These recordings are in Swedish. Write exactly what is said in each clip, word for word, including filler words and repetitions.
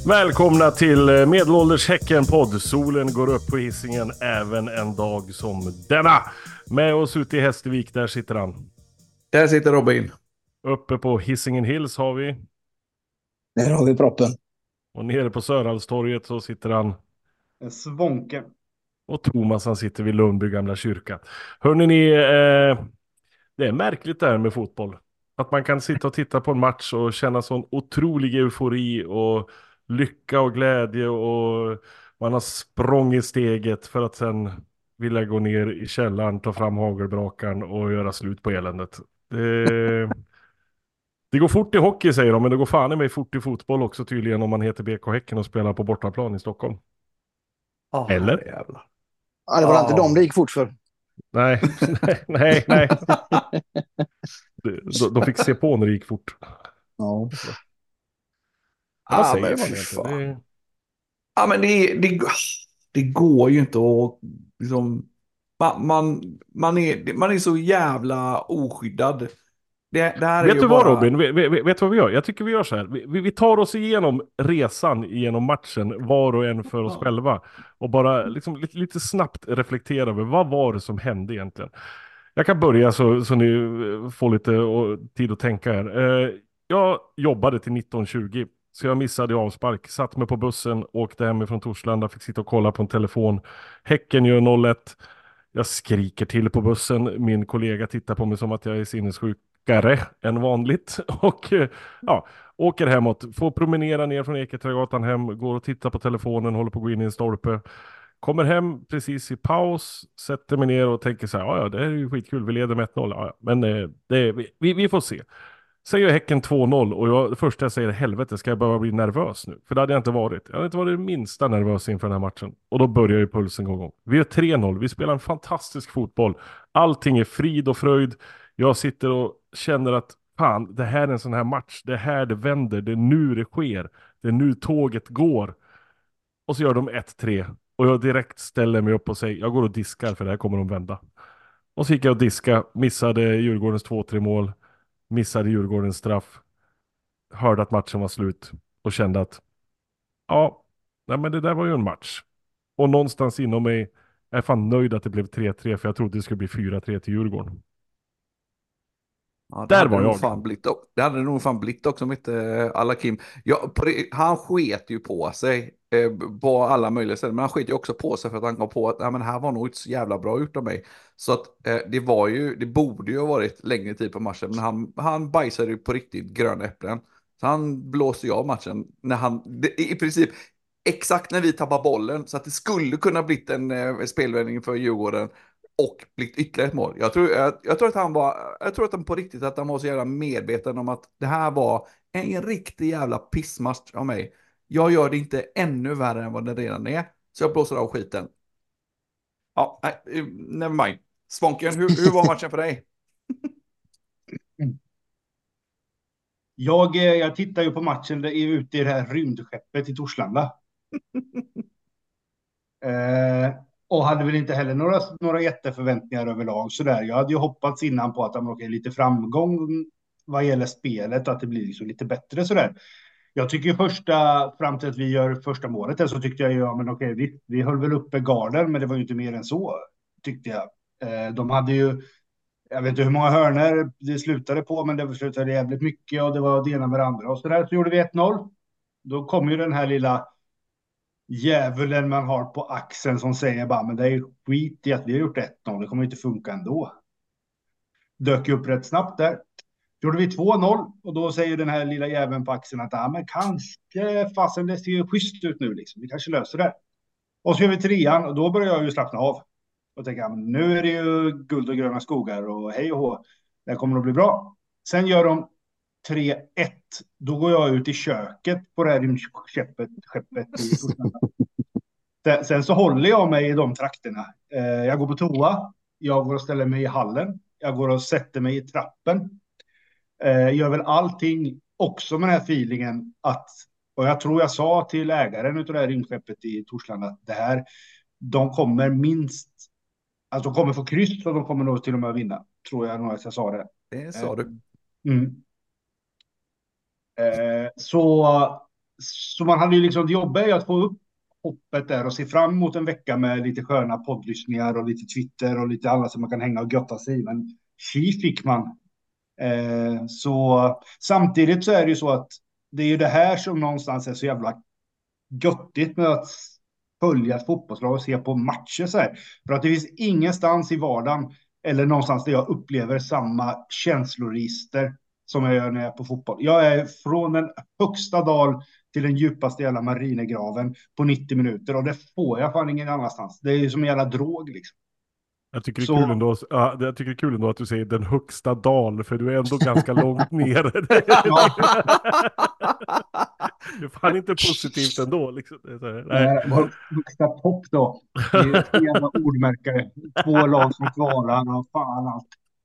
Välkomna till Medelålders Häcken-podd. Solen går upp på Hisingen även en dag som denna. Med oss ute i Hästervik, där sitter han. Där sitter Robin. Uppe på Hisingen Hills har vi. Där har vi proppen. Och nere på Sörhalstorget så sitter han. Svånke. Och Thomas, han sitter vid Lundby gamla kyrka. Hörrni ni, eh, det är märkligt det här med fotboll. Att man kan sitta och titta på en match och känna sån otrolig eufori och lycka och glädje och man har språngit steget för att sen vilja gå ner i källaren, ta fram hagelbrakan och göra slut på eländet. Det, det går fort i hockey säger de, men det går fan i mig fort i fotboll också tydligen om man heter B K Häcken och spelar på bortaplan i Stockholm. Oh, Eller? Jävlar. Ja, det var Ja. inte dem det gick fort för. Nej, nej, nej, nej. De, de fick se på när det gick fort. Ja. Men vad Ah, säger men man fy egentligen? fan. Det, Ja, men det, det, det går ju inte att liksom, man, man, man, är, man är så jävla oskyddad. Det, det här är vet ju du vad bara... Robin? Vet, vet, vet du vad vi gör? Jag tycker vi gör så här. Vi, vi tar oss igenom resan genom matchen, var och en för oss Ja. själva. Och bara liksom, lite, lite snabbt reflektera över vad var det som hände egentligen. Jag kan börja så, så ni eh, får lite och, tid att tänka här. Eh, jag jobbade till nitton tjugo. Så jag missade avspark. Satt mig på bussen, åkte hemifrån Torslanda, fick sitta och kolla på en telefon. Häcken gör noll ett. Jag skriker till på bussen. Min kollega tittar på mig som att jag är sinnessjukare än vanligt. Och eh, ja, åker hemåt. Får promenera ner från Eketrädgatan hem. Går och tittar på telefonen, håller på att gå in i en stolpe. Kommer hem precis i paus, sätter mig ner och tänker så här, ja, ja det är ju skitkul, vi leder med ett noll, ja, ja. Men eh, det, vi, vi får se. Sen gör Häcken två noll och jag, det första jag säger är helvete, ska jag behöva bli nervös nu? För det hade jag inte varit. Jag hade inte varit det minsta nervös inför den här matchen. Och då börjar ju pulsen gå igång. Vi gör tre noll, vi spelar en fantastisk fotboll. Allting är frid och fröjd. Jag sitter och känner att fan, det här är en sån här match. Det är här det vänder, det är nu det sker. Det är nu tåget går. Och så gör de ett tre. Och jag direkt ställer mig upp och säger, jag går och diskar för det här kommer de vända. Och så gick jag och diska, missade Djurgårdens två tre mål. Missade Djurgårdens straff. Hörde att matchen var slut. Och kände att, ja, nej men det där var ju en match. Och någonstans inom mig är jag fan nöjd att det blev tre tre. För jag trodde det skulle bli fyra tre till Djurgården. Ja, det Där hade var nog jag. Fan blivit, det hade nog fan blivit också om inte eh, alla Kim. Ja, på det- han sket ju på sig eh, på alla möjliga ställen. Men han sket ju också på sig för att han kom på att ja, men det här var nog inte så jävla bra gjort av mig. Så att eh, det var ju, det borde ju ha varit längre tid på matchen. Men han, han bajsade ju på riktigt gröna äpplen. Så han blåste ju av matchen när han, det, i princip exakt när vi tappar bollen. Så att det skulle kunna blivit en eh, spelvändning för Djurgården. Och blivit ytterligare ett mål. Jag tror, jag, jag tror att han var, jag tror att han på riktigt att han var så jävla medveten om att det här var en riktig jävla pissmatch av mig. Jag gör det inte ännu värre än vad det redan är. Så jag blåser av skiten. Ja, nej, eh, never mind. Svånken, hur, hur var matchen för dig? Jag, eh, jag tittar ju på matchen där, ute i det här rymdskeppet i Torslanda. Eh, och hade väl inte heller några, några jätteförväntningar överlag. Sådär. Jag hade ju hoppats innan på att de okay, lite framgång vad gäller spelet. Att det blir liksom lite bättre sådär. Jag tycker första, fram till att vi gör första målet där, så tyckte jag ju, ja men okej, vi, vi höll väl uppe garden, men det var ju inte mer än så, tyckte jag. Eh, de hade ju, jag vet inte hur många hörnor det slutade på, men det slutade jävligt mycket och det var det ena med det andra. Och så där så gjorde vi ett noll. Då kom ju den här lilla djävulen man har på axeln som säger bara, men det är ju skit i att vi har gjort ett noll, det kommer inte funka ändå. Dök ju upp rätt snabbt där. Gjorde vi två noll och då säger den här lilla jäveln på axeln att ja, men kanske, fasen det ser ju schysst ut nu liksom, vi kanske löser det. Och så gör vi trean och då börjar jag ju slappna av. Och tänker, ja, men nu är det ju guld och gröna skogar och hej och hå, det här kommer att bli bra. Sen gör de tre ett, då går jag ut i köket på det här rymdskeppet skeppet i Torslanda. Sen- Sen så håller jag mig i de trakterna. Eh, Jag går på toa, jag går och ställer mig i hallen, jag går och sätter mig i trappen. Eh, Gör väl allting också med den här feelingen att, och jag tror jag sa till ägaren utav det här rymdskeppet i Torslanda att det här, de kommer minst, alltså de kommer få kryss och de kommer nog till och med vinna. Tror jag nog att jag sa det. Det sa du. Mm. Eh, så så man hade ju liksom, det jobbiga är ju att få upp hoppet där och se fram emot en vecka med lite sköna poddlyssningar och lite Twitter och lite annat som man kan hänga och götta sig i. Men tji fick man. Eh, så samtidigt så är det ju så att det är ju det här som någonstans är så jävla göttigt med att följa ett fotbollslag och se på matcher så här. För att det finns ingenstans i vardagen eller någonstans där jag upplever samma känsloregister som jag gör när jag är på fotboll. Jag är från den högsta dal till den djupaste jävla marinegraven på nittio minuter och det får jag fan ingen annanstans. Det är ju som en jävla drog liksom. Jag tycker, det är Så- kul ändå, ja, jag tycker det är kul ändå att du säger den högsta dal, för du är ändå ganska långt ner. Det är fan inte positivt ändå. Liksom. Det är så här, nej. Nej, vår högsta topp då. Det är tre jävla ordmärkare. Två lag som kvalar och fan allt.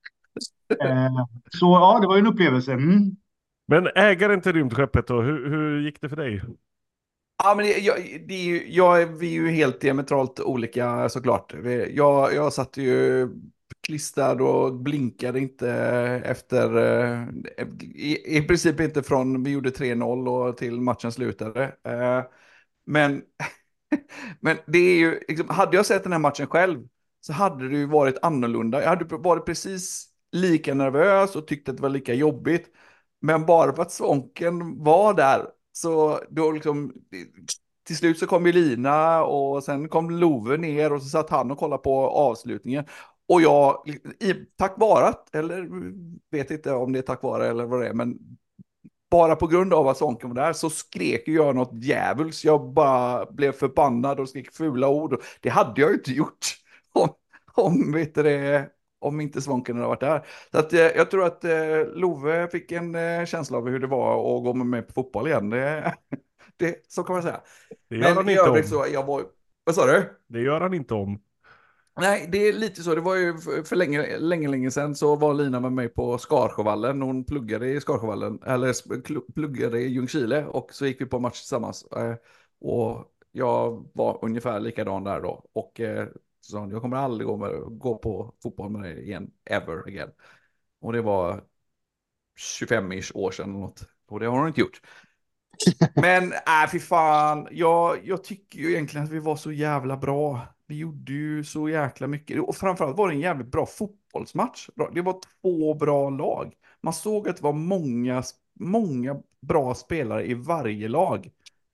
Eh, så ja, det var ju en upplevelse. Mm. Men ägaren till rymdskeppet då, hur, hur gick det för dig? Ja, men det, jag, det är ju, jag, är- vi är ju helt diametralt olika såklart. Vi- Jag, jag satt ju klistrad och blinkade inte efter, eh, i, i princip inte från vi gjorde tre noll och till matchen slutade. Eh, Men, men det är ju, liksom, hade jag sett den här matchen själv så hade det ju varit annorlunda. Jag hade varit precis lika nervös och tyckte att det var lika jobbigt. Men bara för att Svånken var där så då liksom, till slut så kom ju Lina och sen kom Love ner och så satt han och kollade på avslutningen. Och jag, i, tack vare, att- eller vet inte om det är tack vare eller vad det är, men bara på grund av att Svånken var där så skrek jag något djävuls. Jag bara blev förbannad och skrek fula ord. Det hade jag ju inte gjort om, om, vet du det, om inte Svånken hade varit där. Så att, eh, jag tror att eh, Love fick en eh, känsla av hur det var att gå med mig på fotboll igen. Det, det, så kan man säga. Det gör han Men i inte om. övrigt så, jag var... Vad sa du? Det gör han inte om. Nej, det är lite så. Det var ju för för länge, länge, länge sedan så var Lina med mig på Skarsjövallen. Hon pluggade i Skarsjövallen, eller sp- klu- pluggade i Ljungskile och så gick vi på match tillsammans. Eh, och jag var ungefär likadan där då. Och eh, sa hon, jag kommer aldrig gå, med, gå på fotboll med dig igen, ever again. Och det var tjugofem-ish år sedan eller något. Och det har hon inte gjort. Men äh, fy fan, jag, jag tycker ju egentligen att vi var så jävla bra. Vi gjorde ju så jäkla mycket. Och framförallt var det en jävligt bra fotbollsmatch. Det var två bra lag. Man såg att det var många, många bra spelare i varje lag.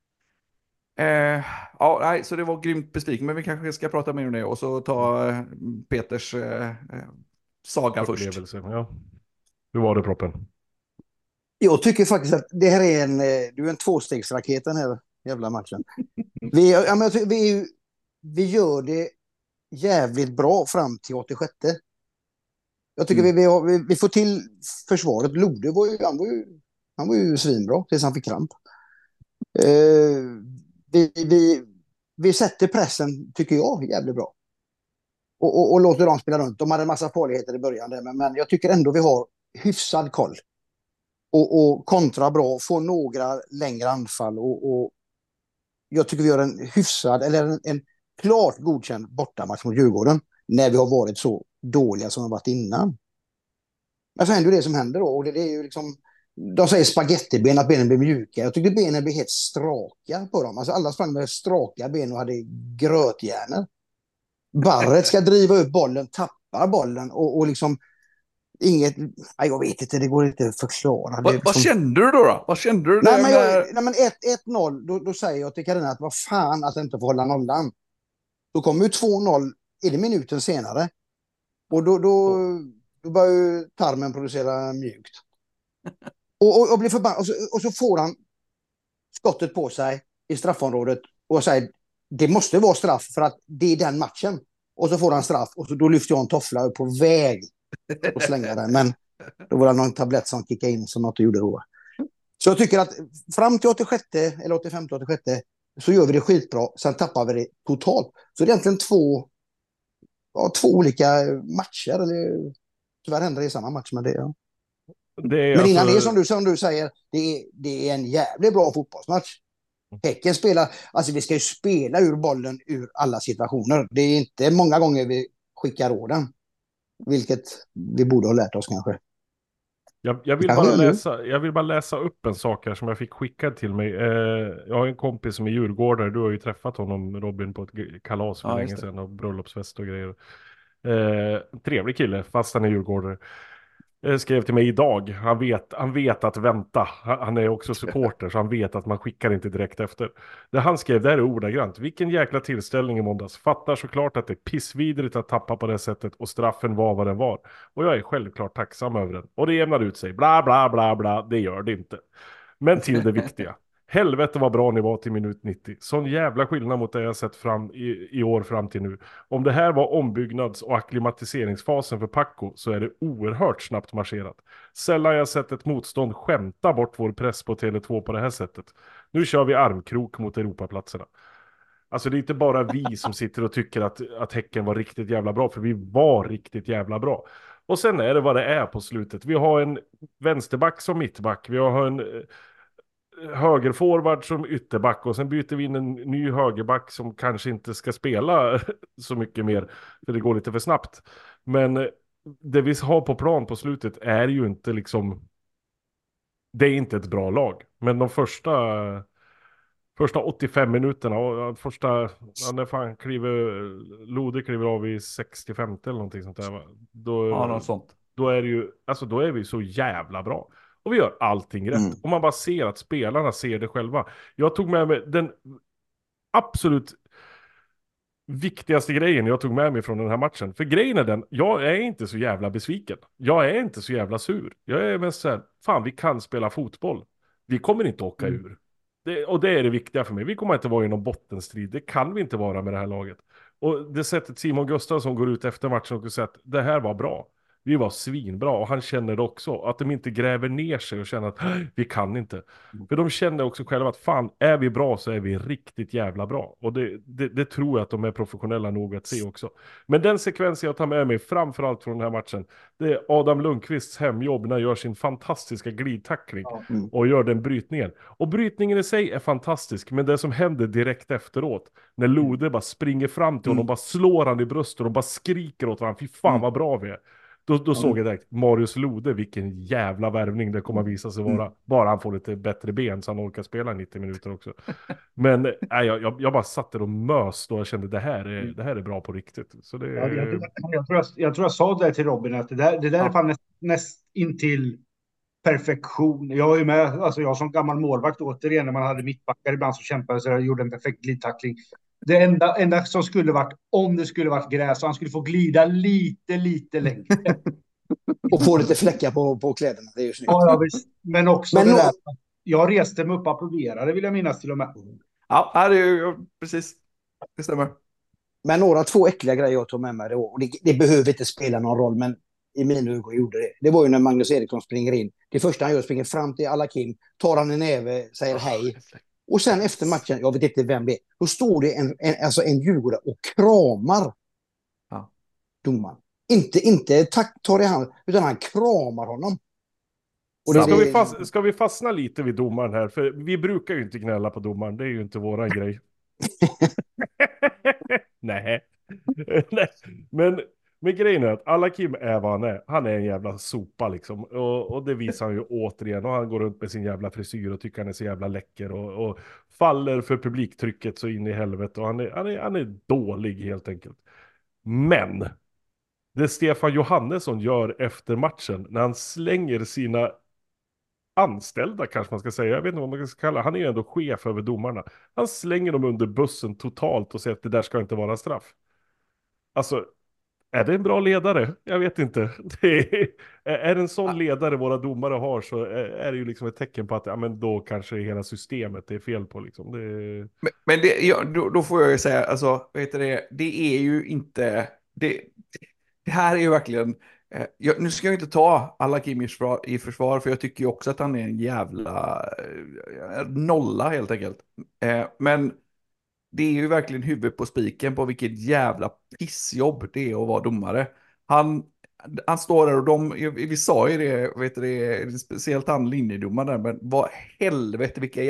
Eh, ja, nej, så det var grymt besviken. Men vi kanske ska prata mer om det och så ta eh, Peters eh, eh, saga först. Upplevelse, ja. Hur var det, Proppen? Jag tycker faktiskt att det här är en, eh, du är en tvåstegsraket den här jävla matchen. Vi, ja, men jag tycker, vi, är ju- vi gör det jävligt bra fram till åttiosju. Jag tycker Mm. vi, vi, har, vi, vi får till försvaret. Lode var ju, han var ju, han var ju svinbra tills han fick kramp. Eh, vi, vi, vi sätter pressen, tycker jag, jävligt bra. Och, och, och låter dem spela runt. De hade en massa farligheter i början där, men, men jag tycker ändå vi har hyfsad koll. Och, och kontra bra, få några längre anfall och, och jag tycker vi gör en hyfsad eller en, en klart godkänd bortamatch mot Djurgården när vi har varit så dåliga som vi har varit innan. Men så händer det som händer då och det, det är ju liksom, de säger spagettiben, att benen blir mjuka. Jag tyckte benen blev helt straka på dem. Alltså alla sprang med straka ben och hade gröthjärnor. Barret ska driva upp bollen, tappar bollen och, och liksom inget, nej, jag vet inte, det går inte att förklara. Det Va, är vad liksom- kände du då? då? Vad kände du? Nej, där men, när- jag, nej, men ett noll, då, då säger jag till Carina att vad fan att jag inte får hålla nollan. Då kommer ju två noll, är det minuten senare. Och då, då, då börjar ju tarmen producera mjukt. Och, och, och blir förbannad. Och så, och så får han skottet på sig i straffområdet och säger det måste vara straff för att det är den matchen. Och så får han straff och så, då lyfter jag en toffla på väg och slänga den. Men då var det någon tablett som kickade in som något gjorde då. Så jag tycker att fram till åttiosju eller åttiofem till åttiosju så gör vi det skitbra. Sen tappar vi det totalt. Så det är egentligen två, ja, två olika matcher. Eller, tyvärr händer det i samma match. Men, det, ja. Det är men innan alltså- det som du, som du säger, det är, det är en jävligt bra fotbollsmatch. Häcken spelar, alltså vi ska ju spela ur bollen ur alla situationer. Det är inte många gånger vi skickar råden. Vilket vi borde ha lärt oss kanske. Jag, jag, vill Kanske bara är du. läsa, jag vill bara läsa upp en sak här som jag fick skickad till mig. Eh, jag har en kompis som är djurgårdare. Du har ju träffat honom, Robin, på ett g- kalas för Ja, länge just det. sedan. Och bröllopsfest och grejer. Eh, trevlig kille, fast han är djurgårdare. Eh, skrev till mig idag. Han vet, han vet att vänta. Han, han är också supporter, så han vet att man skickar inte direkt efter. Det han skrev där är ordagrant. Vilken jäkla tillställning i måndags. Fattar såklart att det är pissvidrigt att tappa på det sättet och straffen var vad den var. Och jag är självklart tacksam över den. Och det jämnar ut sig. Bla bla bla bla. Det gör det inte. Men till det viktiga. Helvete vad bra ni var till minut nittio. Sån jävla skillnad mot det jag sett fram i, i år fram till nu. Om det här var ombyggnads- och akklimatiseringsfasen för Paco så är det oerhört snabbt marscherat. Sällan jag sett ett motstånd skämta bort vår press på Tele två på det här sättet. Nu kör vi armkrok mot Europaplatserna. Alltså det är inte bara vi som sitter och tycker att, att Häcken var riktigt jävla bra, för vi var riktigt jävla bra. Och sen är det vad det är på slutet. Vi har en vänsterback som mittback. Vi har en högerforward som ytterback och sen byter vi in en ny högerback som kanske inte ska spela så mycket mer för det går lite för snabbt. Men det vi har på plan på slutet är ju inte liksom, det är inte ett bra lag. Men de första första åttiofem minuterna och första, ja, när fan kliver Lode kliver av i sextiofem eller någonting sånt där, va? Då, Ja, något sånt. då är det ju, alltså då är vi så jävla bra. Och vi gör allting rätt. Mm. Och man bara ser att spelarna ser det själva. Jag tog med mig den absolut viktigaste grejen jag tog med mig från den här matchen. För grejen är den, jag är inte så jävla besviken. Jag är inte så jävla sur. Jag är mest så här, fan vi kan spela fotboll. Vi kommer inte åka Mm. ur. Det, och det är det viktiga för mig. Vi kommer inte vara i någon bottenstrid. Det kan vi inte vara med det här laget. Och det sättet Simon Gustafsson går ut efter matchen och säger att det här var bra. Vi var svinbra och han känner det också. Att de inte gräver ner sig och känner att vi kan inte. För de känner också själva att fan, är vi bra så är vi riktigt jävla bra. Och det, det, det tror jag att de är professionella nog att se också. Men den sekvensen jag tar med mig framförallt från den här matchen, det är Adam Lundqvists hemjobb när han gör sin fantastiska glidtackling Ja. Mm. och gör den brytningen. Och brytningen i sig är fantastisk, men det som händer direkt efteråt, när Lode bara springer fram till honom, Mm. bara slår han i bröstet och bara skriker åt varandra, fy fan Mm. vad bra vi är. Då, då såg jag direkt, Marius Lode, vilken jävla värvning det kommer att visa sig vara. Mm. Bara han får lite bättre ben så han orkar spela nittio minuter också. Men nej, jag, jag, jag bara satt där och mös då jag kände det här är, det här är bra på riktigt. Så det, Ja, jag, jag, tror jag, jag tror jag sa det till Robin, att det där, det där Ja. är fan näst, näst intill perfektion. Jag är ju med, alltså jag som gammal målvakt återigen, när man hade mittbackar ibland som kämpade så jag gjorde en perfekt glidtackling. Det enda, enda som skulle varit, om det skulle varit gräs, han skulle få glida lite, lite längre. Och få lite fläckar på, på kläderna. Det är ju snyggt. Ja, ja, visst. Men också Men det nå- där, jag reste mig upp och applåderade, vill jag minnas till och med. Ja, det är ju precis. Det stämmer. Men några två äckliga grejer jag tog med mig då. Och det, det behöver inte spela någon roll, men i mina ögon gjorde det. Det var ju när Magnus Eriksson springer in. Det första han gör springer fram till Alakim, tar han en näve, säger hej. Och sen efter matchen, jag vet inte vem det är, då står det en, en, alltså en djurgårdare och kramar Ja. domaren. Inte, inte tack, tar i hand, utan han kramar honom. Och det, ska, vi det, fast, ska vi fastna lite vid domaren här? För vi brukar ju inte gnälla på domaren, det är ju inte våran grej. Nej. Nej. Men, men grejen är att Alakim är vad han är. Han är en jävla sopa liksom. Och, och det visar han ju återigen. Och han går runt med sin jävla frisyr och tycker han är så jävla läcker. Och, och faller för publiktrycket så in i helvete. Och han är, han är, han är dålig helt enkelt. Men det Stefan Johannesson gör efter matchen, när han slänger sina anställda kanske man ska säga, jag vet inte vad man ska kalla, han är ju ändå chef över domarna. Han slänger dem under bussen totalt och säger att det där ska inte vara straff. Alltså, är det en bra ledare? Jag vet inte. Det är, är det en sån ledare våra domare har, så är det ju liksom ett tecken på att ja, men då kanske hela systemet är fel på liksom. Det... Men, men det, ja, då, då får jag ju säga, alltså, vet du det, det är ju inte, det, det här är ju verkligen, eh, jag, nu ska jag inte ta alla Kim i försvar, i försvar, för jag tycker ju också att han är en jävla eh, nolla helt enkelt. Eh, men det är ju verkligen huvudet på spiken på vilket jävla pissjobb det är att vara domare. Han, han står där och de, vi sa ju det, vet du det, speciellt han linjedomaren där, men vad helvete vilka jävla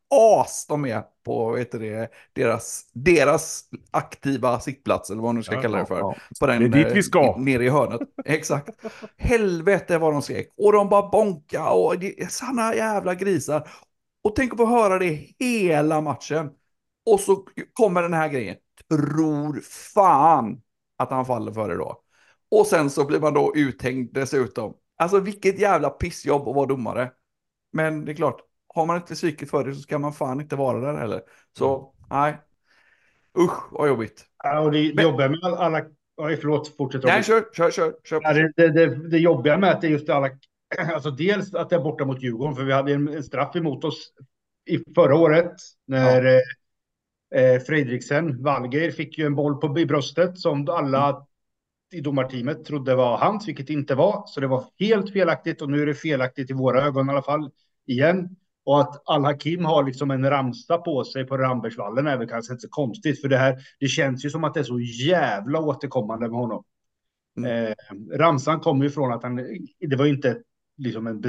as de är på vet du det, deras, deras aktiva sittplats, eller vad man nu ska Ja, kalla det Ja, för. ja. På den, Det är dit vi eh, ska. Nere i hörnet. Exakt. Helvete vad de skrek. Och de bara bonka och det är såna jävla grisar. Och tänk att få höra det hela matchen. Och så kommer den här grejen. Tror fan att han faller för det då. Och sen så blir man då uthängd dessutom. Alltså vilket jävla pissjobb att vara domare. Men det är klart, har man inte psyket för det så ska man fan inte vara där heller. Så, nej. Usch, vad jobbigt. Ja, och det, det Men- jobbiga med alla... alla oj, förlåt, fortsätt. Nej, Robin. kör, kör, kör. kör. Ja, det, det, det, det jobbiga med att det är just alla... Alltså dels att det är borta mot Djurgården, för vi hade en, en straff emot oss i förra året när eh, eh, Fredriksen, Valgeir, fick ju en boll på, i bröstet som alla i domarteamet trodde var hans, vilket inte var. Så det var helt felaktigt och nu är det felaktigt i våra ögon i alla fall igen. Och att Al-Hakim har liksom en ramsa på sig på Rambergsvallen är väl kanske inte så konstigt, för det här, det känns ju som att det är så jävla återkommande med honom. Mm. Eh, ramsan kommer ju från att han, det var inte liksom en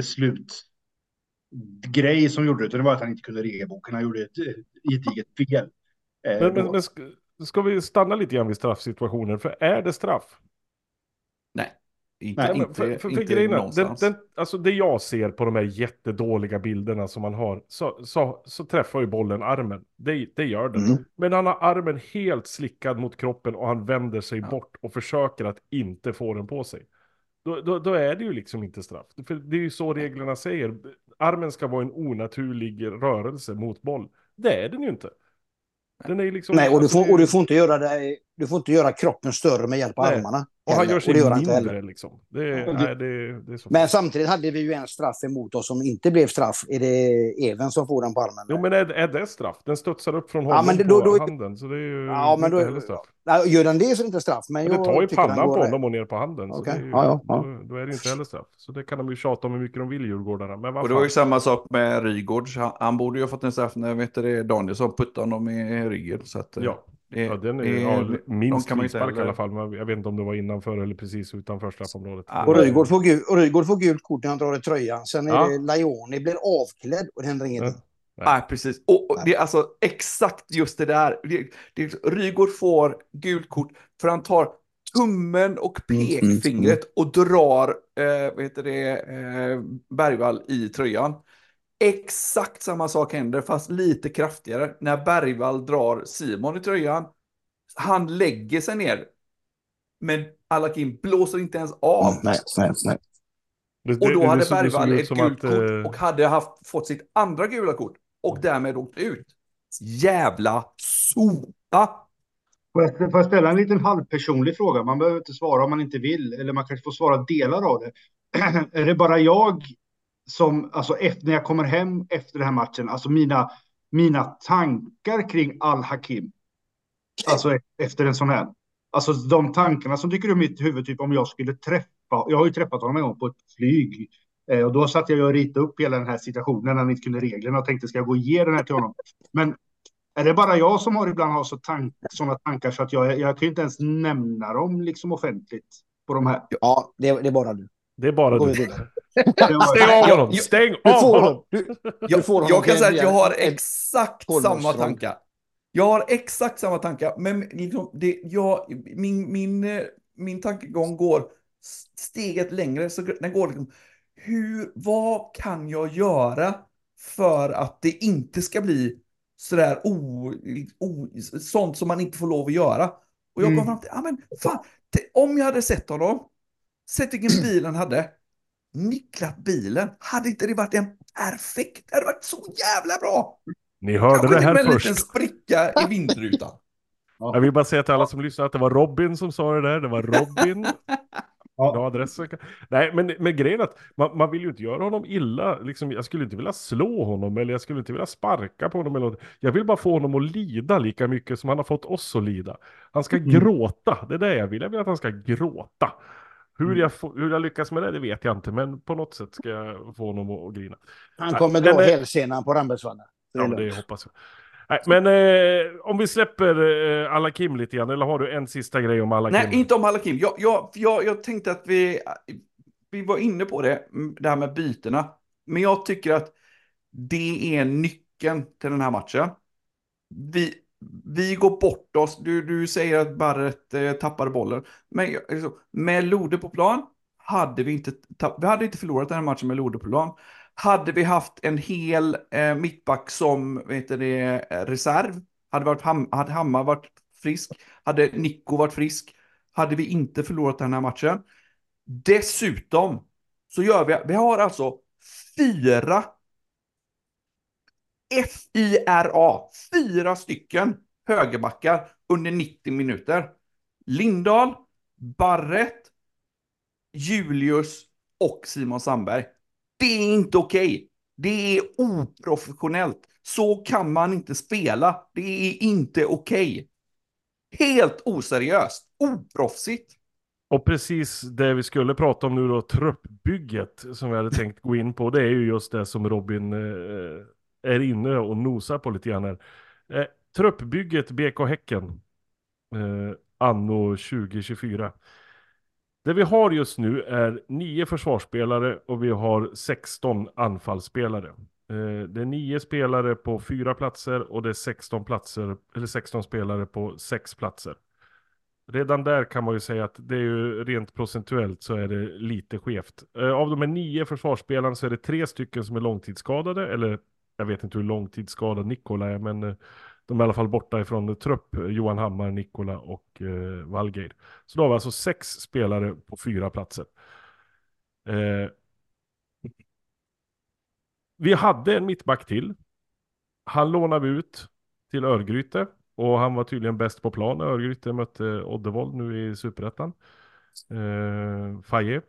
beslutsgrej som gjorde det, utan det var att han inte kunde regelboken. Han gjorde ett gediget fel. Eh, Men, men, då. men ska, ska vi stanna lite grann vid straffsituationen? För är det straff? Nej, inte, Nej, Nej, men inte, för, för, för inte grejen är, den, någonstans. den, alltså det jag ser på de här jättedåliga bilderna som man har, så, så, så träffar ju bollen armen. Det, det gör den. Mm. Men han har armen helt slickad mot kroppen och han vänder sig Ja. bort och försöker att inte få den på sig. Då, då, då är det ju liksom inte straff. För det är ju så reglerna säger. Armen ska vara en onaturlig rörelse mot boll. Det är den ju inte. Den är ju liksom... Nej, och du, alltså, får, det är- och du, får inte göra det, du får inte göra kroppen större med hjälp av Nej. armarna. Och han heller. gör sig det gör han inte heller. mindre liksom. Det, är- Ja. nej, det, det är så. Men samtidigt hade vi ju en straff emot oss som inte blev straff. Är det Even som får den på armen? Jo, men är, är det straff? Den studsar upp från Ja, honom men det- på då- då- handen. Så det är ju Ja, men inte då- heller straff. Nej, gör den det så är det inte straff. Men, Men det jag tar ju tycker den pannan går på rätt. honom och ner på handen. Så Okej. det är ju, Ja, ja, ja. Då, då är det inte heller straff. Så det kan de ju tjata om hur mycket de vill, djurgårdarna. Men vad Och det var ju fan. samma sak med Rygårds. Han, han borde ju ha fått en straff när vet du, det, Danielsson puttade honom i ryggen. Så att, eh, Ja. det, Ja, den är, det- ja, de minst kan man inte frispark i heller- alla fall. Men jag vet inte om det var innanför eller precis utanför straffområdet. Ja, Och men- Rygård får, gul, och Rygård får gult kort när han drar i tröjan. Sen är Ja. det Laioni blir avklädd och det händer ingenting. Ja. Nej, precis. Och, och det är alltså exakt just det där. Det, det, Rygård får gult kort för han tar tummen och Mm, mm, pekfingret och drar eh, vad heter det, eh, Bergvall i tröjan. Exakt samma sak händer, fast lite kraftigare. När Bergvall drar Simon i tröjan, han lägger sig ner. Men Al-Hakim blåser inte ens av. Mm, nej, nej, nej. Det, Och då det- hade det såg- det såg Bergvall ut ett som gult att, kort eh, och hade haft, fått sitt andra gula kort. Och därmed åkt ut. Jävla sota! Får jag, får jag ställa en liten halvpersonlig fråga? Man behöver inte svara om man inte vill, eller man kanske får svara delar av det. Är det bara jag som, alltså efter, när jag kommer hem efter den här matchen, alltså mina, mina tankar kring Al-Hakim, alltså e- efter en sån här, alltså de tankarna som dyker upp i mitt huvud, typ om jag skulle träffa, jag har ju träffat honom en gång på ett flyg, eh, och då satt jag och ritade upp hela den här situationen när han inte kunde reglerna och tänkte, ska jag gå och ge den här till honom? Men är det bara jag som har ibland har så tank, sådana tankar så att jag, jag kan ju inte ens nämna dem liksom offentligt på de här? Ja, det, det är bara du. Det är bara Går vi du. vidare. Stäng av honom! Jag- Stäng Du av får, honom! du, Jag, får honom jag kan till säga att jag har en- exakt tolvmånadersdrag. samma tankar. Jag har exakt samma tankar, men liksom det, jag, min, min, eh, min tankegång går steget längre. Så den går liksom, hur, vad kan jag göra för att det inte ska bli sådär o, o, sånt som man inte får lov att göra? Och jag kom Mm. fram till, ja men fan, te- om jag hade sett honom, sett vilken bil han hade, nicklat bilen, hade inte det varit en perfekt, det hade varit så jävla bra. Ni hörde Kanske det till och med här en liten först. spricka i vindrutan. Jag vill bara säga till alla som lyssnar att det var Robin som sa det där. Det var Robin. Ja. Bra adress. Nej, men, men grejen är att man, man vill ju inte göra honom illa. Liksom, jag skulle inte vilja slå honom eller jag skulle inte vilja sparka på honom. Eller något. Jag vill bara få honom att lida lika mycket som han har fått oss att lida. Han ska Mm. gråta. Det är det jag vill. Jag vill att han ska gråta. Hur Mm. jag, får, hur jag lyckas med det, det vet jag inte. Men på något sätt ska jag få honom att, att grina. Han Nej, kommer men, dra eh, hälsenan på Rambergsvallen. Det är Ja, men det lugnt. hoppas jag. Nej, men eh, om vi släpper eh, Al-Hakim lite grann, eller har du en sista grej om Al-Hakim? Nej, inte om Al-Hakim. Jag, jag, jag, jag tänkte att vi, vi var inne på det, det här med bytena. Men jag tycker att det är en nyckel nyckeln till den här matchen. Vi, vi går bort oss. Du, du säger att Barret eh, tappade bollen. Men alltså, med Lode på plan hade vi inte, tapp, vi hade inte förlorat den här matchen med Lode på plan. Hade vi haft en hel eh, mittback som vet det, eh, reserv, hade, varit Ham, hade Hammar varit frisk, hade Nico varit frisk, hade vi inte förlorat den här matchen. Dessutom så gör vi, vi har alltså fyra F I R A, fyra stycken högerbackar under nittio minuter. Lindahl, Barret, Julius och Simon Sandberg. Det är inte okej. Det är oprofessionellt. Så kan man inte spela. Det är inte okej. Helt oseriöst. Oproffsigt. Och precis det vi skulle prata om nu då, truppbygget som vi hade tänkt gå in på, det är ju just det som Robin eh, är inne och nosar på lite grann här. Eh, truppbygget B K Häcken eh, anno tjugo tjugofyra. Det vi har just nu är nio försvarsspelare och vi har sexton anfallsspelare. Eh, det är nio spelare på fyra platser och det är sexton platser, eller sexton spelare på sex platser. Redan där kan man ju säga att det är ju rent procentuellt så är det lite skevt. Eh, av de här nio försvarsspelarna så är det tre stycken som är långtidsskadade, eller jag vet inte hur långtidsskadad Nikola är, men eh, de är i alla fall borta ifrån trupp, Johan Hammar, Nikola och eh, Valgeir. Så då har vi alltså sex spelare på fyra platser. Eh, vi hade en mittback till. Han lånade vi ut till Örgryte. Och han var tydligen bäst på plan när Örgryte mötte Oddevold nu i Superettan. Eh, Faye.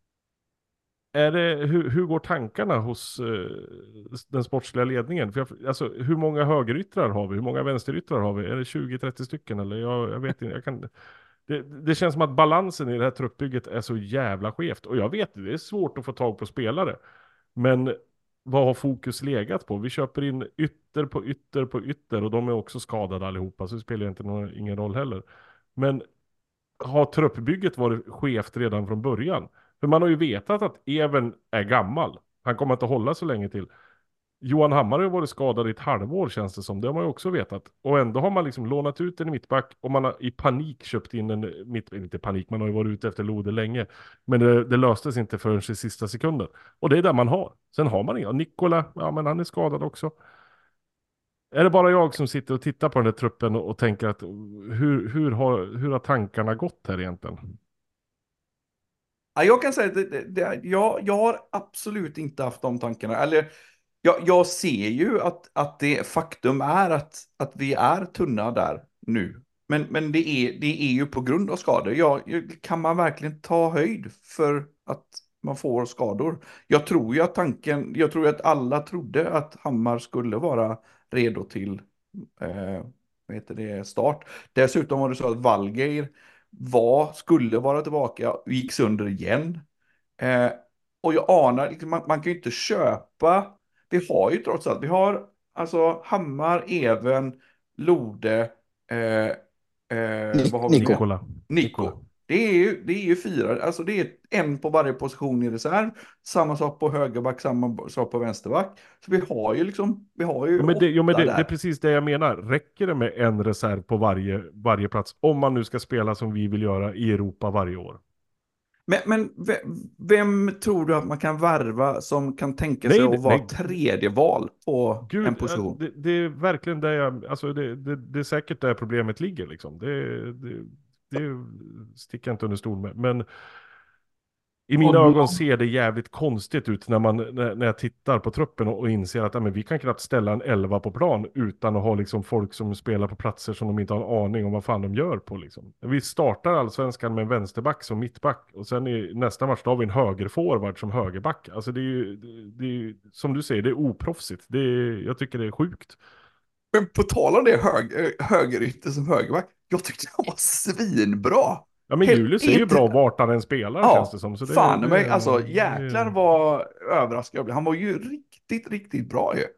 Är det, hur, hur går tankarna hos eh, den sportsliga ledningen? För jag, alltså, hur många högeryttrar har vi? Hur många vänsteryttrar har vi? Är det tjugo trettio stycken? Eller? Jag, jag vet inte. Jag kan, det, det känns som att balansen i det här truppbygget är så jävla skevt. Och jag vet, det är svårt att få tag på spelare. Men vad har fokus legat på? Vi köper in ytter på ytter på ytter och de är också skadade allihopa, så det spelar inte någon, ingen roll heller. Men har truppbygget varit skevt redan från början? För man har ju vetat att Even är gammal. Han kommer inte hålla så länge till. Johan Hammar har ju varit skadad i ett halvår känns det som. Det har man ju också vetat. Och ändå har man liksom lånat ut en mittback och man har i panik köpt in en mittback. Inte panik, man har ju varit ute efter Lode länge. Men det, det löstes inte förrän i sista sekunden. Och det är där man har. Sen har man inga. Nikola, ja men han är skadad också. Är det bara jag som sitter och tittar på den här truppen och, och tänker att hur, hur, har, hur har tankarna gått här egentligen? Ja, jag kan säga att det, det, det, jag, jag har absolut inte haft de tankarna. Eller jag, jag ser ju att, att det faktum är att, att vi är tunna där nu. Men, men det, är, det är ju på grund av skador. Jag, kan man verkligen ta höjd för att man får skador? Jag tror ju att tanken, jag tror att alla trodde att Hammar skulle vara redo till eh, vad heter det, start. Dessutom var det så att Valgeir var, skulle vara tillbaka och gick sönder igen. Eh, och jag anar, liksom, man, man kan ju inte köpa, vi har ju trots allt, vi har alltså Hammar, Even, Lode, eh, eh, vad har vi? Nikola. Nico. Det är ju, det är ju fyra, alltså det är en på varje position i reserv, samma sak på högerback, samma sak på vänsterback. Så vi har ju liksom, vi har ju Ja, men det, ja, men det, där. det är precis det jag menar. Räcker det med en reserv på varje, varje plats om man nu ska spela som vi vill göra i Europa varje år? Men, men vem, vem tror du att man kan värva som kan tänka Nej, sig det- att vara nej. tredje val på Gud, en position? det, det är verkligen där jag, alltså det, det, det är säkert där problemet ligger liksom. Det, det, det sticker jag inte under stol med. Men i mina Och- ögon ser det jävligt konstigt ut när, man, när, när jag tittar på truppen och, och inser att ja, men vi kan knappt ställa en elva på plan utan att ha liksom folk som spelar på platser som de inte har en aning om vad fan de gör på. Liksom. Vi startar allsvenskan med en vänsterback som mittback och sen i nästa match då har vi en högerforward som högerback. Alltså det är ju, det, det är ju, som du säger, det är oproffsigt. Det är, jag tycker det är sjukt. Men på tal om det, hög, högerytter som högerback, jag tyckte han var svinbra. Ja men Helt- Julius är ju inte- bra vart han än spelar Ja, känns det som. Så det, fan det, mig, alltså det- jäklar vad överraskad jag blev. Han var ju riktigt, riktigt bra ju.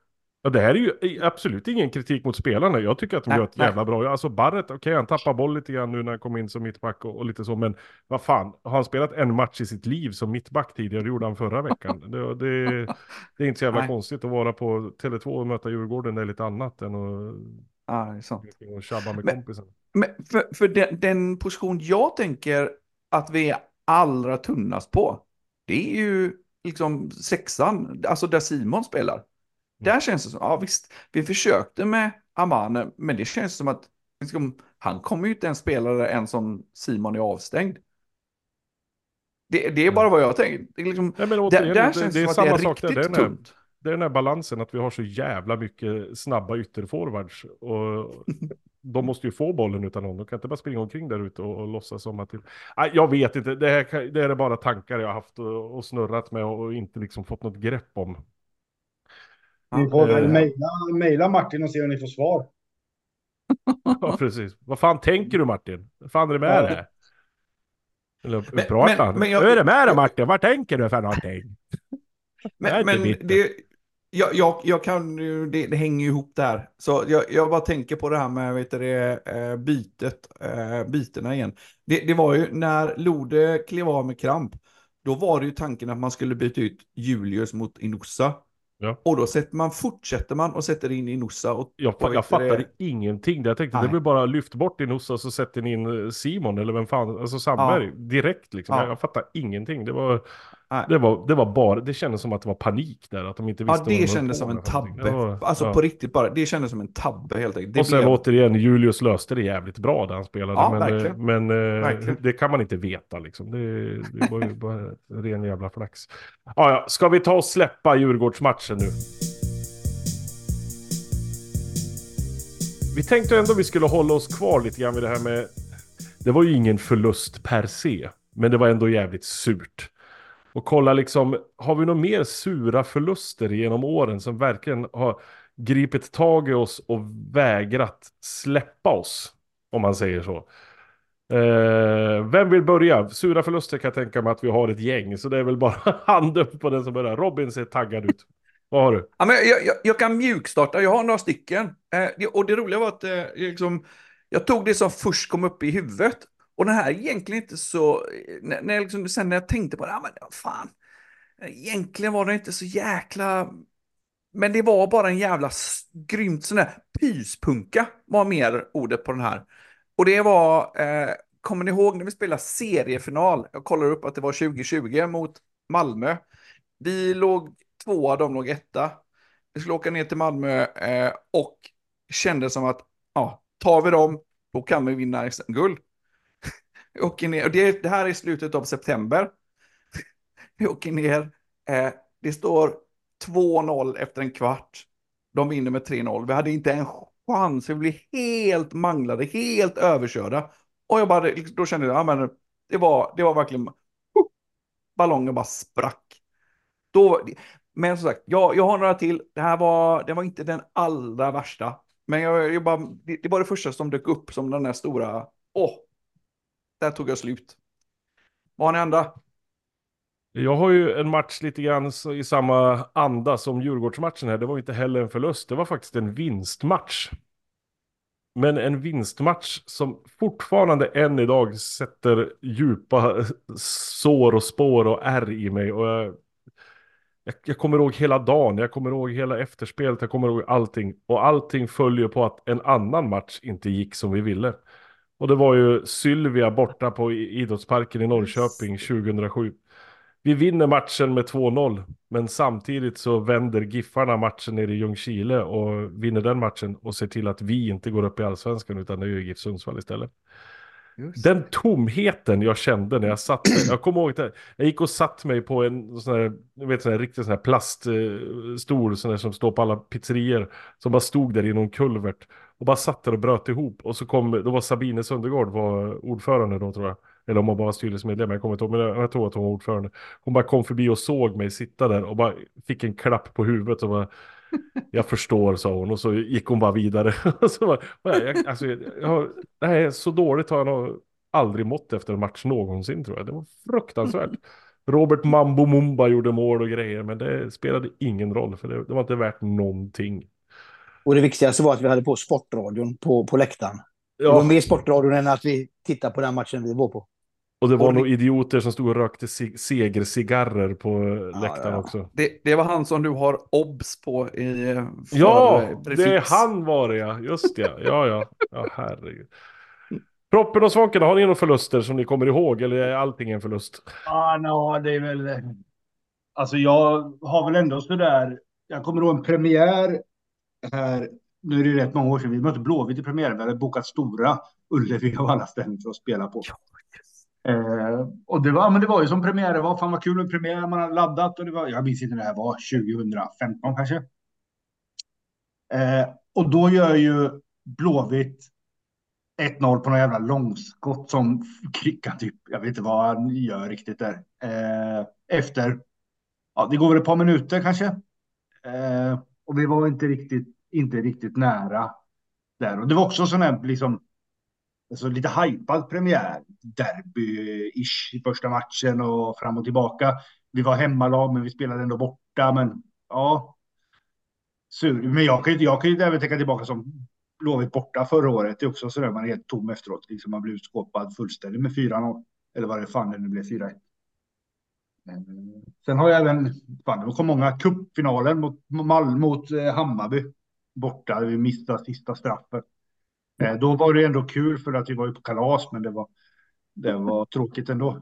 Ja, det här är ju absolut ingen kritik mot spelarna. Jag tycker att de Nej, gör ett nej. jävla bra. Alltså Barret, okej okay, han tappar boll lite grann nu när han kom in som mittback och, och lite så. Men vad fan, har han spelat en match i sitt liv som mittback tidigare? Det gjorde han förra veckan. Det, det, det är inte så jävla Nej, konstigt att vara på Tele två och möta Djurgården. Det är lite annat än att, ja, det är sant. att tjabba med Men, kompisen. men för, för den, den position jag tänker att vi är allra tunnast på, det är ju liksom sexan, alltså där Simon spelar. Där känns det som, ja visst, vi försökte med Amane, men det känns som att liksom, han kommer ju inte ens spela där än som Simon är avstängd. Det, det är bara vad jag tänker. Det är liksom, Nej, men där, återigen, där det, känns det det är som att det samma är sak där. Det är riktigt den här, tunt. det är den här balansen att vi har så jävla mycket snabba ytterforwards. Och de måste ju få bollen utan någon. De kan inte bara springa omkring där ute och, och låtsas som att... Nej, jag vet inte. Det, här, kan- det är bara tankar jag har haft och, och snurrat med och inte liksom fått något grepp om. Ni Ja, får väl Eh, mejla, mejla Martin och se om ni får svar. ja, precis. Vad fan tänker du, Martin? Vad fan är det med Ja. det? Eller hur men, men, pratar han? men, Hur jag, är det med det, jag, Martin? Vad tänker du för någonting? Jag är men, inte men bitter. det, jag, jag, jag kan ju, det, det hänger ju ihop där. Så jag, jag bara tänker på det här med vet du, det, eh, bytet, eh, bytena igen. Det, det var ju när Lode klev av med kramp, då var det ju tanken att man skulle byta ut Julius mot Inossa. Ja. Och då sätter man, fortsätter man och sätter in Inossa och, Jag, fa- och jag vet du fattade det, ingenting. Jag tänkte det nej, blir bara lyft bort din ossa och så sätter ni in eh, Simon eller vem fan, alltså Sandberg ja, direkt liksom. Jag, jag ja, fattar ingenting. Det var, nej. det var, det var bara, det kändes som att det var panik där, att de inte Ja, visste vad det de höll kändes på som en med för någonting. Det tabbe. var, Alltså på ja. riktigt bara, det kändes som en tabbe helt enkelt. Det Och sen blev, återigen, Julius löste det jävligt bra där han spelade, ja, men, eh, verkligen, men eh, verkligen. det kan man inte veta liksom. Det, det var ju bara ren jävla flax. Ja, ja, ska vi ta och släppa Djurgårdsmatchen nu? Vi tänkte ändå vi skulle hålla oss kvar lite grann vid det här med... Det var ju ingen förlust per se, men det var ändå jävligt surt. Och kolla liksom, har vi några mer sura förluster genom åren som verkligen har gripit tag i oss och vägrat släppa oss, om man säger så. Eh, vem vill börja? Sura förluster kan jag tänka mig att vi har ett gäng, så det är väl bara hand upp på den som börjar. Robin ser taggad ut. Vad har du? Ja, men jag, jag, jag kan mjukstarta, jag har några stycken. Eh, det, och det roliga var att eh, liksom, jag tog det som först kom upp i huvudet. Och den här är egentligen inte så... När, när jag liksom, sen när jag tänkte på det, ja, men fan. Egentligen var det inte så jäkla... Men det var bara en jävla s- grymt sån där pyspunka var mer ordet på den här. Och det var... Eh, kommer ni ihåg när vi spelade seriefinal? Jag kollar upp att det var tjugo tjugo mot Malmö. Vi låg tvåa, de låg etta. Vi skulle åka ner till Malmö eh, och kände som att ja, tar vi dem, då kan vi vinna S M-guld. Vi åker ner, och det, det här är slutet av september. Vi åker ner, eh, det står två noll efter en kvart. De vinner med tre noll. Vi hade inte en chans, vi blev helt manglade, helt överkörda. Och jag bara, då kände jag, ja, men det var, det var verkligen, ballongen bara sprack. Då, men som sagt, jag, jag har några till. Det här var, det var inte den allra värsta. Men jag, jag bara, det, det var det första som dök upp som den där stora... Åh, där tog jag slut. Vad har ni andra? Jag har ju en match lite grann så- i samma anda som Djurgårdsmatchen här. Det var inte heller en förlust, det var faktiskt en vinstmatch. Men en vinstmatch som fortfarande än idag sätter djupa sår och spår och ärr i mig. Och jag, jag, jag kommer ihåg hela dagen, jag kommer ihåg hela efterspelet, jag kommer ihåg allting. Och allting följer på att en annan match inte gick som vi ville. Och det var ju Sylvia borta på i- idrottsparken i Norrköping tjugohundrasju. Vi vinner matchen med två noll, men samtidigt så vänder Giffarna matchen nere i Ljungskile och vinner den matchen och ser till att vi inte går upp i allsvenskan utan det är ju GIF Sundsvall istället. Just Den tomheten jag kände när jag satt där. Jag kommer ihåg att jag gick och satt mig på en sån här, jag vet, sån här riktig sån här plaststol sån här som står på alla pizzerior som bara stod där i någon kulvert och bara satt där och bröt ihop. Och så kom, då var Sabine Söndergaard var ordförande då, tror jag. Eller om hon bara var styrelsemedlem, jag kommer inte ihåg, men jag, jag tror att hon var ordförande. Hon bara kom förbi och såg mig sitta där och bara fick en klapp på huvudet och bara, jag förstår, sa hon. Och så gick hon bara vidare. Och så bara, jag, alltså, jag har, det här är så dåligt har jag nog aldrig mått efter en match någonsin, tror jag. Det var fruktansvärt. Robert Mambo Mumba gjorde mål och grejer, men det spelade ingen roll, för det, det var inte värt någonting. Och det viktigaste var att vi hade på sportradion på, på läktaren. Det var Ja, mer sportradion än att vi tittade på den matchen vi var på. och det var Och nog det- idioter som stod och rökte sig- segercigarrer på Ja, läktaren ja. också. Det, det var han som du har obs på i eh, för, Ja, eh, det är prefix. han var det ja. Just det, ja, ja. Ja, herregud. Proppen och Svånken, har ni några förluster som ni kommer ihåg? Eller är allting en förlust? Ah, no, det är väl... Alltså jag har väl ändå sådär... Jag kommer ihåg en premiär här. Nu är det ju rätt många år sedan. Vi mötte Blåvitt i premiären. Vi hade bokat Stora Ullevi och alla ställen för att spela på. Eh, och det var, men det var ju som premiär. Det var fan vad kul med premiär. Man hade laddat och det var... Jag minns inte när det här var. tjugohundrafemton kanske. Eh, och då gör ju Blåvitt ett noll på någon jävla långskott som klickar typ. Jag vet inte vad han gör riktigt där. Eh, efter, ja, det går väl ett par minuter kanske. Eh, och vi var inte riktigt, inte riktigt nära där. Och det var också sån här liksom, alltså lite hypad premiär. Derby-ish i första matchen och fram och tillbaka. Vi var hemmalag men vi spelade ändå borta. Men ja, sur. Men jag kan ju jag kan ju även tänka tillbaka som Blåvitt borta förra året. Det är också sådär man är helt tom efteråt. Liksom man blir utskåpad fullständigt med fyra noll. Eller vad det fan det nu blev, fyra ett. Sen har jag även, fan det kom många cupfinaler mot, mot, mot eh, Hammarby. Borta, vi missade sista straffen. Eh, då var det ändå kul för att vi var ju på kalas. Men det var, det var tråkigt ändå.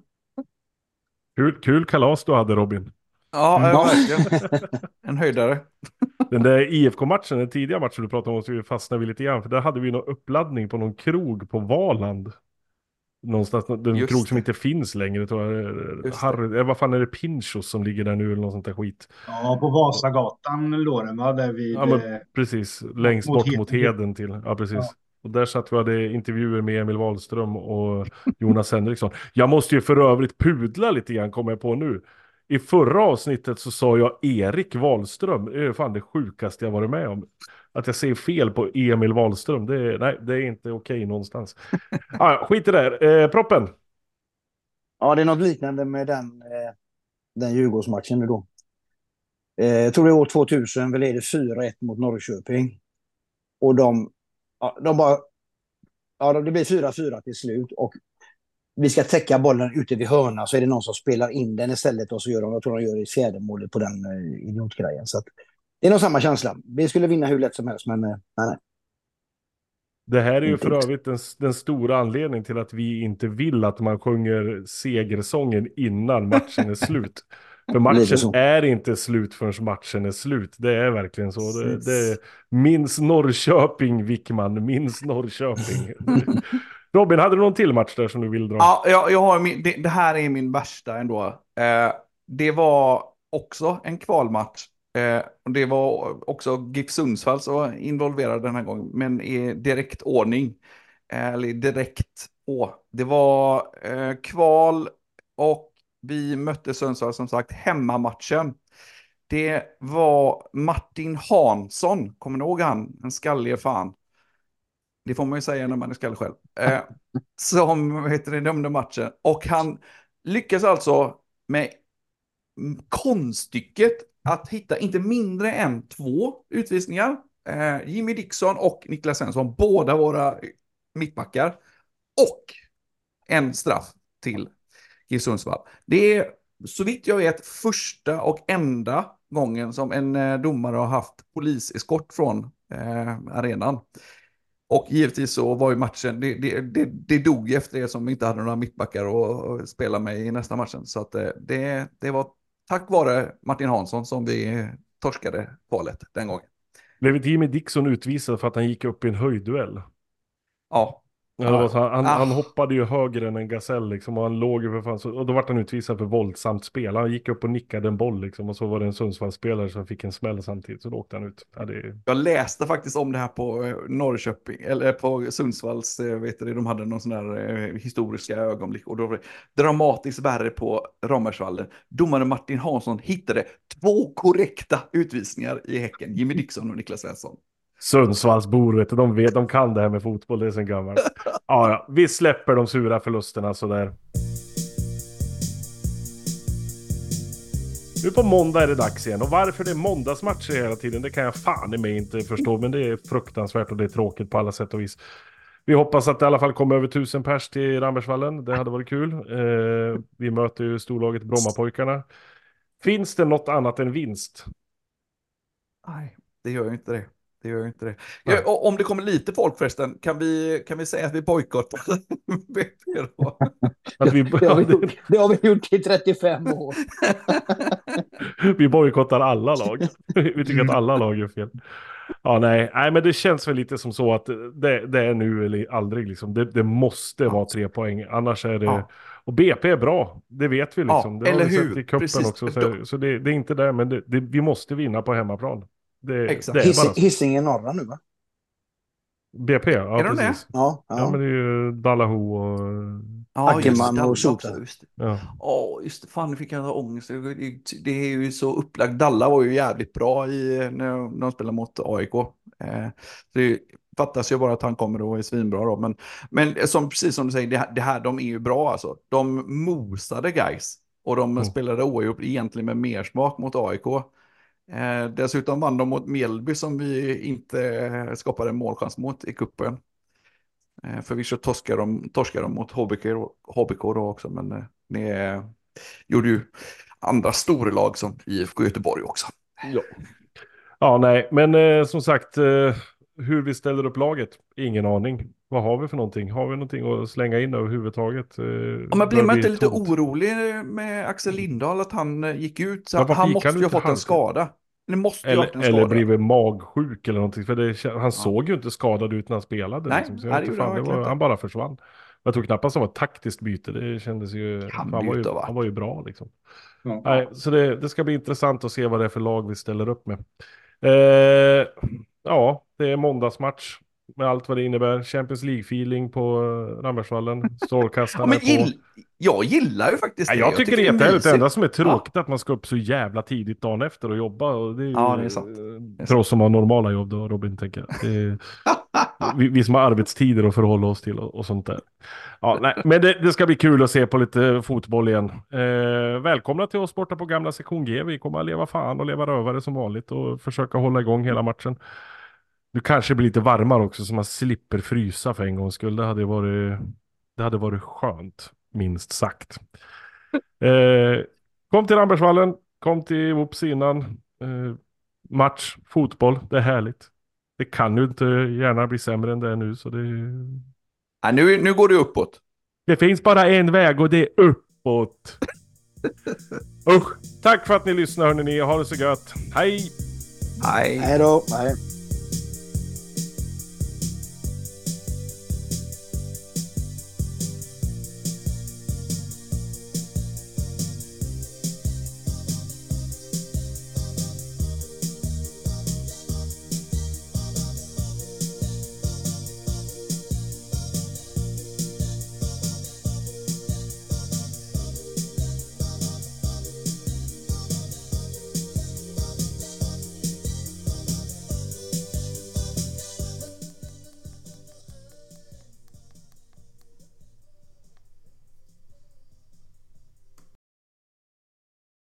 Kul, kul kalas du hade, Robin. Ja, Ja. verkligen. En höjdare. Den där I F K-matchen, den tidiga matchen du pratade om, måste vi fastna vid lite grann. För där hade vi någon uppladdning på någon krog på Valand. Någonstans, den Just krog som det. inte finns längre, tror jag. Just Harry, eh, vad fan är det, Pinchos som ligger där nu eller något sånt där skit? Ja, på Vasagatan låg den va? Där vid, Ja, men eh, precis. Längst mot bort mot Heden. Heden till. Ja, precis. Ja. Och där satt vi och hade intervjuer med Emil Wahlström och Jonas Henriksson. Jag måste ju för övrigt pudla lite grann, kommer jag på nu. I förra avsnittet så sa jag Erik Wahlström. Det är fan det sjukaste jag varit med om. Att jag säger fel på Emil Wahlström. Det är, nej, det är inte okej någonstans. Ah, ja, skit i det där. Eh, proppen. Ja, det är något liknande med den, eh, den Djurgårdsmatchen nu då. Eh, jag tror det är år tvåtusen, vi leder fyra ett mot Norrköping. Och de, ja, de bara, ja, det blir fyra fyra till slut. Och vi ska täcka bollen ute vid hörna, så är det någon som spelar in den istället. Och så gör de, jag tror de gör i fjärde målet på den eh, idiotgrejen. Så att, det är nog samma känsla. Vi skulle vinna hur lätt som helst, men eh, nej, nej. Det här är ju Inte för riktigt. övrigt den, den stora anledningen till att vi inte vill att man sjunger segersången innan matchen är slut. För matchen Lite så. är inte slut förrän matchen är slut. Det är verkligen så. Det, det, minns Norrköping, Wickman. Minns Norrköping. Robin, hade du någon till match där som du vill dra? Ja, jag, jag har min, det, det här är min värsta ändå. Eh, det var också en kvalmatch. Eh, och det var också GIF Sundsvall som var involverad den här gången. Men i direkt ordning. Eh, eller direkt på. Det var eh, kval och vi mötte Sundsvall som sagt hemmamatchen. Det var Martin Hansson. Kommer ni ihåg han? En skallig fan. Det får man ju säga när man är skall själv. Eh, som vad heter det, dömde matchen. Och han lyckas alltså med konststycket att hitta inte mindre än två utvisningar. Eh, Jimmy Dixon och Niklas Svensson, båda våra mittbackar. Och en straff till GIF Sundsvall. Det är så vitt jag vet första och enda gången som en eh, domare har haft poliseskort från eh, arenan. Och givetvis så var ju matchen, det, det, det, det dog efter det som inte hade några mittbackar att spela med i nästa matchen. Så att det, det var tack vare Martin Hansson som vi torskade kvalet den gången. Blev inte Jimmy Dixon utvisad för att han gick upp i en höjdduell? Ja. Ja, det var så, han, Ah. han hoppade ju högre än en gasell liksom, och han låg ju för fan så, och då var han utvisad för våldsamt spel. Han gick upp och nickade en boll liksom, och så var det en Sundsvallspelare som fick en smäll samtidigt, så då åkte han ut. Ja, det... Jag läste faktiskt om det här på Norrköping, eller på Sundsvalls, vet du, de hade någon sån där historiska ögonblick, och då var det dramatiskt värre på Rammersvallen. Domaren Martin Hansson hittade två korrekta utvisningar i Häcken, Jimmy Dixon och Niklas Svensson. Sundsvallsbor, vet du, de vet, de kan det här med fotboll, det är sen gammalt. Ja, ja, vi släpper de sura förlusterna sådär. Nu på måndag är det dags igen. Och varför det är måndagsmatcher hela tiden, det kan jag fan i mig inte förstå. Men det är fruktansvärt och det är tråkigt på alla sätt och vis. Vi hoppas att det i alla fall kommer över tusen pers till Rambergsvallen. Det hade varit kul. Eh, vi möter ju storlaget Brommapojkarna. Finns det något annat än vinst? Nej, det gör ju inte det. Det gör ju inte det. Ja, och om det kommer lite folk förresten, kan vi, kan vi säga att vi bojkottar B P då? Att vi, Det har vi gjort, det har vi gjort i trettiofem år. vi bojkottar alla lag. Vi tycker att alla lag gör fel. Ja, nej. nej, men det känns väl lite som så att det, det är nu eller aldrig. Liksom. Det, det måste Ja. vara tre poäng. Annars är det... Ja. Och B P är bra. Det vet vi liksom. Ja, det har eller vi hur? sett i cupen Precis. också. Så, så det, det är inte där, men det, det, vi måste vinna på hemmaplan. Det, Exakt. det är Hiss, bara så. Hisingen norra nu, va? B P, ja Är de precis. Ja, Ja, ja. men det är ju Dalahu och... Ja, just Ackerman det, och Dalla Sota. också, just det. Ja. Ja, just det. Fan, nu fick jag ha ångest. Det, det är ju så upplagt. Dalla var ju jävligt bra i, när de spelade mot A I K. Eh, det fattas ju bara att han kommer och är svinbra då. Men, men som, precis som du säger, det här, det här, de är ju bra alltså. De mosade guys. Och de Mm. spelade oavgjort egentligen med mer smak mot A I K. Eh, dessutom vann de mot Mjällby som vi inte skapade en målchans mot i kuppen. Eh, förvisso torskade de, torskade de mot H B K, H B K då också, men eh, ni eh, gjorde ju andra storlag som I F K Göteborg också. Ja. Ja, nej, men eh, som sagt, eh, hur vi ställer upp laget, ingen aning. Vad har vi för någonting? Har vi någonting att slänga in överhuvudtaget? Eh, Ja, men blir man inte lite tomt? orolig med Axel Lindahl att han eh, gick ut? Så Ja, varför han gick måste han ju ha ut i fått en halvtid? skada. Det måste ju ha varit en Eller, skada. eller blivit magsjuk eller någonting. För det, han såg ju inte skadad ut när han spelade. Nej, liksom. Så jag nej, vet det inte gjorde han fan, det verkligen var, inte. han bara försvann. Jag tror knappast det var ett taktiskt byte. Det kändes ju... Kan Han det var ju ju, inte ha varit. han var ju bra liksom. Ja. Nej, så det, det ska bli intressant att se vad det är för lag vi ställer upp med. Eh, ja, det är måndagsmatch med allt vad det innebär. Champions League-feeling på uh, Rambergsvallen. Ja, Strålkastarna men är på. gill, jag gillar ju faktiskt Ja, det. jag tycker det är jättehärligt. Det mysigt. enda som är tråkigt är att man ska upp så jävla tidigt dagen efter och jobba. Och det är ju, Ja, det är sant. eh, Det är för oss som har normala jobb då, Robin, tänker jag. Det är, vi, vi som har arbetstider att förhålla oss till och, och sånt där. Ja, nej, men det, det ska bli kul att se på lite fotboll igen. Eh, välkomna till oss borta på gamla sektion G. Vi kommer att leva fan och leva rövare som vanligt och försöka hålla igång hela matchen. Du kanske blir lite varmare också så man slipper frysa för en gångs skull. Det hade varit, det hade varit skönt, minst sagt. Eh, kom till Rambergsvallen, kom till Wops innan. Eh, match, fotboll, det är härligt. Det kan ju inte gärna bli sämre än det är nu. Så det, Ja, nu, nu går det uppåt. det finns bara en väg och det är uppåt. Usch, tack för att ni lyssnar hörni. Ha det så gött. Hej! Nej. Hej då. Hej.